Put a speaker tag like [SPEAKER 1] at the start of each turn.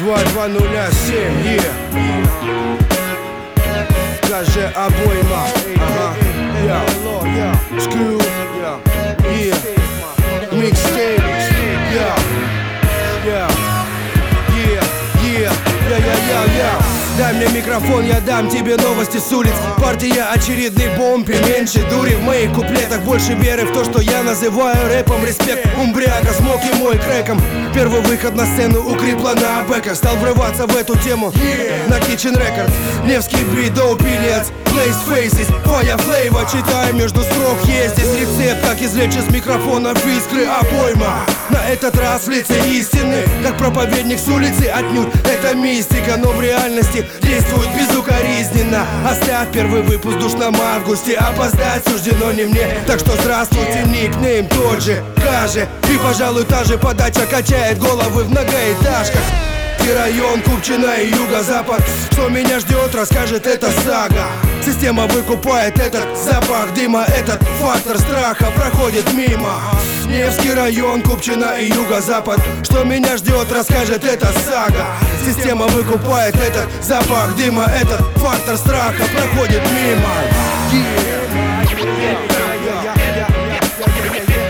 [SPEAKER 1] 2207, Скажи обойма, Скрю, Микстейп, Дай мне микрофон, я дам тебе новости с улиц. Партия очередный бомб и меньше дури в моих куплетах, больше веры в то, что я называю рэпом. Респект Умбряка, смог и мой крэком. Первый выход на сцену укрепла на бэках. Стал врываться в эту тему на Kitchen Records. Невский бит, Dope Idiots, Place Faces, Fire Flavor. Читаю между строк, есть здесь рецепт, как извлечь из микрофонов искры обойма. На этот раз в лице истины, как проповедник с улицы, отнюдь это мистика, но в реальности действует безукоризненно. Оставь первый выпуск в душном августе, опоздать суждено не мне. Так что здравствуйте, никнейм тот же, Каже. И, пожалуй, та же подача качает головы в многоэтажках. И район Купчино и юго-запад. Что меня ждет, расскажет эта сага. Система выкупает этот запах дыма, этот фактор страха проходит мимо. Невский район, Купчино и юго-запад. Что меня ждет, расскажет эта сага. Система выкупает этот запах дыма, этот фактор страха проходит мимо.